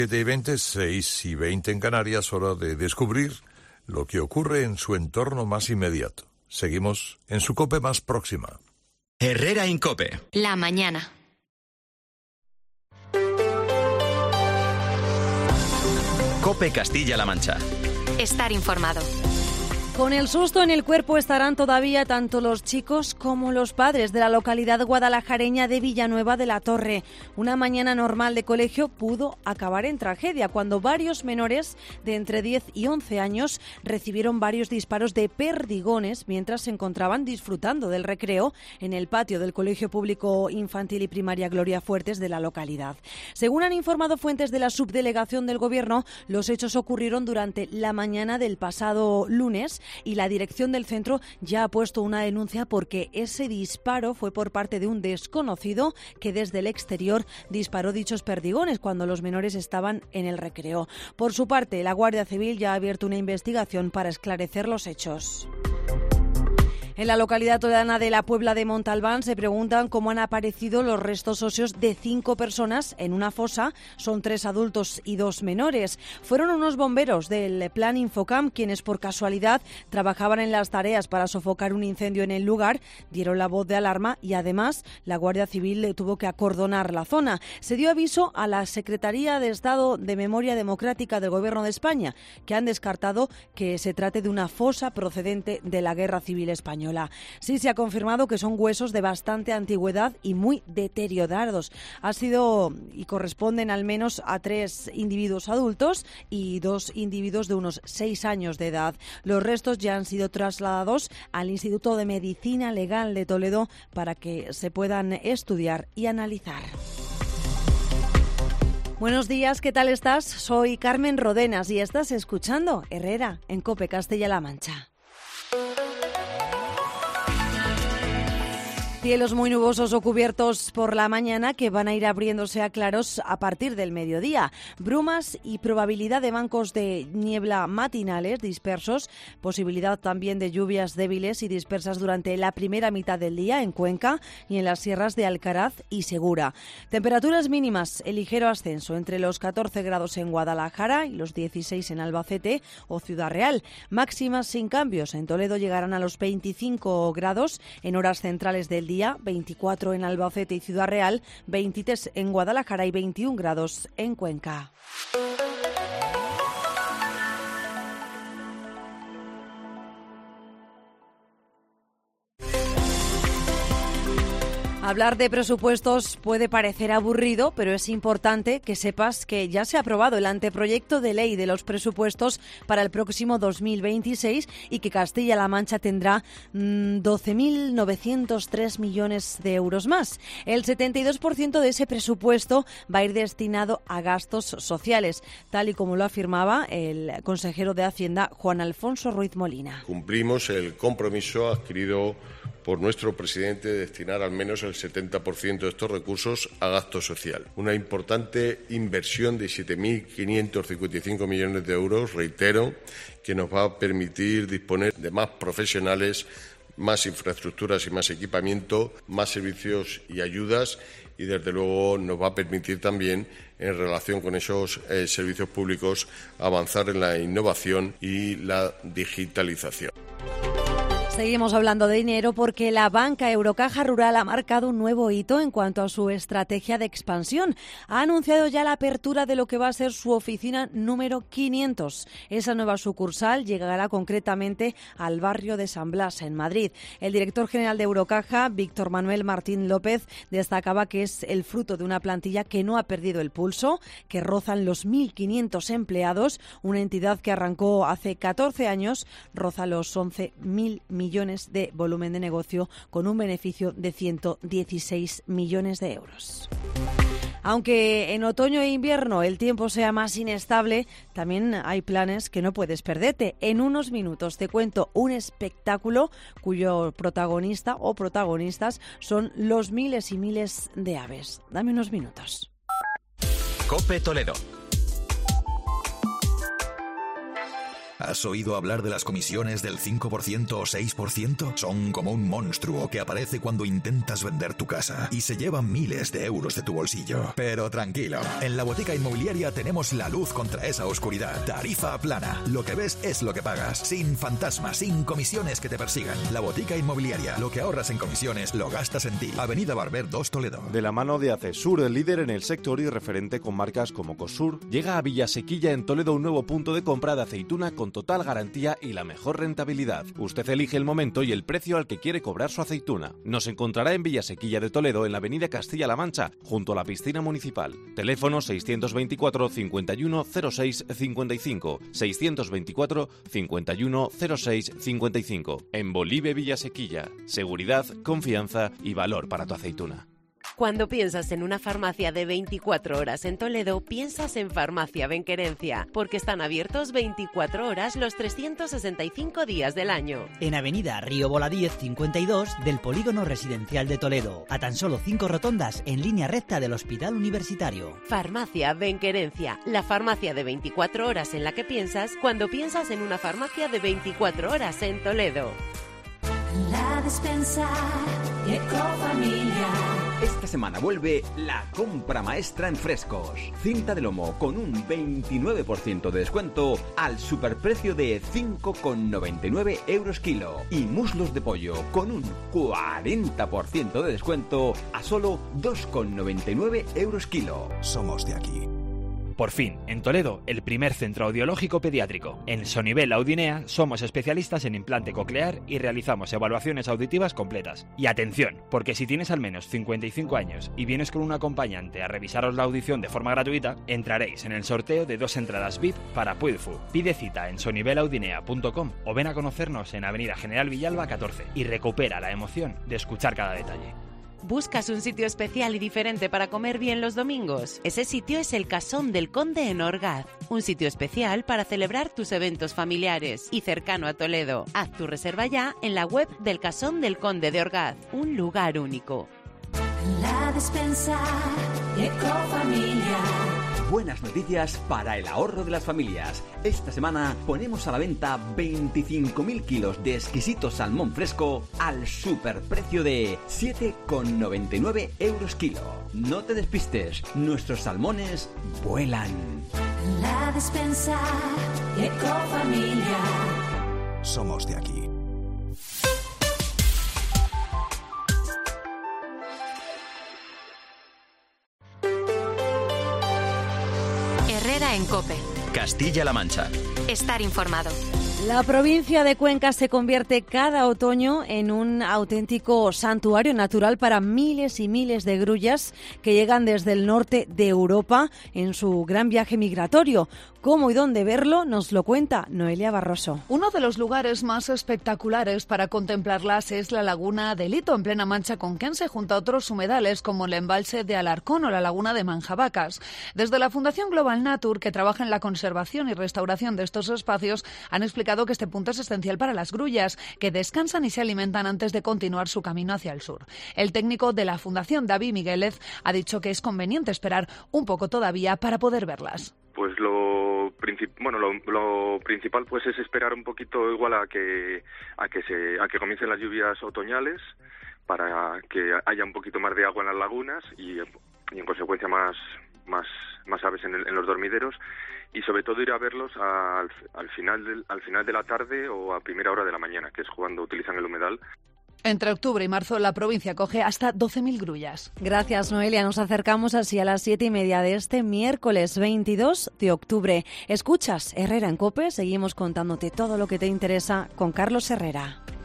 7:20, 6:20 en Canarias, hora de descubrir lo que ocurre en su entorno más inmediato. Seguimos en su COPE más próxima. Herrera Incope. La mañana. COPE Castilla-La Mancha. Estar informado. Con el susto en el cuerpo estarán todavía tanto los chicos como los padres de la localidad guadalajareña de Villanueva de la Torre. Una mañana normal de colegio pudo acabar en tragedia cuando varios menores de entre 10 y 11 años recibieron varios disparos de perdigones mientras se encontraban disfrutando del recreo en el patio del Colegio Público Infantil y Primaria Gloria Fuertes de la localidad. Según han informado fuentes de la subdelegación del Gobierno, los hechos ocurrieron durante la mañana del pasado lunes y la dirección del centro ya ha puesto una denuncia porque ese disparo fue por parte de un desconocido que desde el exterior disparó dichos perdigones cuando los menores estaban en el recreo. Por su parte, la Guardia Civil ya ha abierto una investigación para esclarecer los hechos. En la localidad toledana de la Puebla de Montalbán se preguntan cómo han aparecido los restos óseos de 5 personas en una fosa. Son 3 adultos y 2 menores. Fueron unos bomberos del Plan Infocam quienes por casualidad trabajaban en las tareas para sofocar un incendio en el lugar, dieron la voz de alarma y además la Guardia Civil tuvo que acordonar la zona. Se dio aviso a la Secretaría de Estado de Memoria Democrática del Gobierno de España, que han descartado que se trate de una fosa procedente de la Guerra Civil Española. Sí se ha confirmado que son huesos de bastante antigüedad y muy deteriorados. Ha sido y corresponden al menos a 3 individuos adultos y 2 individuos de unos 6 años de edad. Los restos ya han sido trasladados al Instituto de Medicina Legal de Toledo para que se puedan estudiar y analizar. Buenos días, ¿qué tal estás? Soy Carmen Rodenas y estás escuchando Herrera en COPE Castilla-La Mancha. Cielos muy nubosos o cubiertos por la mañana que van a ir abriéndose a claros a partir del mediodía. Brumas y probabilidad de bancos de niebla matinales dispersos. Posibilidad también de lluvias débiles y dispersas durante la primera mitad del día en Cuenca y en las sierras de Alcaraz y Segura. Temperaturas mínimas en ligero ascenso entre los 14 grados en Guadalajara y los 16 en Albacete o Ciudad Real. Máximas sin cambios. En Toledo llegarán a los 25 grados en horas centrales del día, 24 en Albacete y Ciudad Real, 23 en Guadalajara y 21 grados en Cuenca. Hablar de presupuestos puede parecer aburrido, pero es importante que sepas que ya se ha aprobado el anteproyecto de ley de los presupuestos para el próximo 2026 y que Castilla-La Mancha tendrá 12.903 millones de euros más. El 72% de ese presupuesto va a ir destinado a gastos sociales, tal y como lo afirmaba el consejero de Hacienda, Juan Alfonso Ruiz Molina. Cumplimos el compromiso adquirido por nuestro presidente de destinar al menos el 70% de estos recursos a gasto social. Una importante inversión de 7.555 millones de euros, reitero, que nos va a permitir disponer de más profesionales, más infraestructuras y más equipamiento, más servicios y ayudas y, desde luego, nos va a permitir también, en relación con esos servicios públicos, avanzar en la innovación y la digitalización. Seguimos hablando de dinero porque la banca Eurocaja Rural ha marcado un nuevo hito en cuanto a su estrategia de expansión. Ha anunciado ya la apertura de lo que va a ser su oficina número 500. Esa nueva sucursal llegará concretamente al barrio de San Blas, en Madrid. El director general de Eurocaja, Víctor Manuel Martín López, destacaba que es el fruto de una plantilla que no ha perdido el pulso, que rozan los 1.500 empleados, una entidad que arrancó hace 14 años, roza los 11.000 millones de volumen de negocio con un beneficio de 116 millones de euros. Aunque en otoño e invierno el tiempo sea más inestable, también hay planes que no puedes perderte. En unos minutos te cuento un espectáculo cuyo protagonista o protagonistas son los miles y miles de aves. Dame unos minutos. COPE Toledo. ¿Has oído hablar de las comisiones del 5% o 6%? Son como un monstruo que aparece cuando intentas vender tu casa y se llevan miles de euros de tu bolsillo. Pero tranquilo, en la Botica Inmobiliaria tenemos la luz contra esa oscuridad. Tarifa plana. Lo que ves es lo que pagas. Sin fantasmas, sin comisiones que te persigan. La Botica Inmobiliaria. Lo que ahorras en comisiones lo gastas en ti. Avenida Barber 2 Toledo. De la mano de Acesur, el líder en el sector y referente con marcas como Cosur, llega a Villasequilla en Toledo un nuevo punto de compra de aceituna con total garantía y la mejor rentabilidad. Usted elige el momento y el precio al que quiere cobrar su aceituna. Nos encontrará en Villasequilla de Toledo, en la avenida Castilla-La Mancha, junto a la piscina municipal. Teléfono 624 51 06 55, 624 51 06 55. En Bolívar Villasequilla. Seguridad, confianza y valor para tu aceituna. Cuando piensas en una farmacia de 24 horas en Toledo, piensas en Farmacia Benquerencia, porque están abiertos 24 horas los 365 días del año. En Avenida Río Voladíez 52 del Polígono Residencial de Toledo, a tan solo 5 rotondas en línea recta del Hospital Universitario. Farmacia Benquerencia, la farmacia de 24 horas en la que piensas cuando piensas en una farmacia de 24 horas en Toledo. La despensa Ecofamilia. Esta semana vuelve la compra maestra en frescos. Cinta de lomo con un 29% de descuento al superprecio de 5,99 euros kilo. Y muslos de pollo con un 40% de descuento a solo 2,99 euros kilo. Somos de aquí. Por fin, en Toledo, el primer centro audiológico pediátrico. En Sonivel Audinea somos especialistas en implante coclear y realizamos evaluaciones auditivas completas. Y atención, porque si tienes al menos 55 años y vienes con un acompañante a revisaros la audición de forma gratuita, entraréis en el sorteo de 2 entradas VIP para Puidfu. Pide cita en sonivelaudinea.com o ven a conocernos en Avenida General Villalba 14 y recupera la emoción de escuchar cada detalle. ¿Buscas un sitio especial y diferente para comer bien los domingos? Ese sitio es el Casón del Conde en Orgaz, un sitio especial para celebrar tus eventos familiares y cercano a Toledo. Haz tu reserva ya en la web del Casón del Conde de Orgaz, un lugar único. La despensa Ecofamilia. Buenas noticias para el ahorro de las familias. Esta semana ponemos a la venta 25.000 kilos de exquisito salmón fresco al superprecio de 7,99 euros kilo. No te despistes, nuestros salmones vuelan. La despensa Ecofamilia. Somos de aquí. Herrera en COPE. Castilla-La Mancha. Estar informado. La provincia de Cuenca se convierte cada otoño en un auténtico santuario natural para miles y miles de grullas que llegan desde el norte de Europa en su gran viaje migratorio. ¿Cómo y dónde verlo? Nos lo cuenta Noelia Barroso. Uno de los lugares más espectaculares para contemplarlas es la laguna de Lito, en plena Mancha conquense, junto a otros humedales como el embalse de Alarcón o la laguna de Manjabacas. Desde la Fundación Global Nature, que trabaja en la conservación y restauración de estos espacios, han explicado que este punto es esencial para las grullas, que descansan y se alimentan antes de continuar su camino hacia el sur. El técnico de la Fundación, David Miguélez, ha dicho que es conveniente esperar un poco todavía para poder verlas. Pues lo principal pues es esperar un poquito igual a que comiencen las lluvias otoñales, para que haya un poquito más de agua en las lagunas y en consecuencia más aves en los dormideros, y sobre todo ir a verlos al final de la tarde o a primera hora de la mañana, que es cuando utilizan el humedal. Entre octubre y marzo la provincia coge hasta 12.000 grullas. Gracias, Noelia. Nos acercamos así a las 7:30 de este miércoles 22 de octubre. Escuchas Herrera en COPE. Seguimos contándote todo lo que te interesa con Carlos Herrera.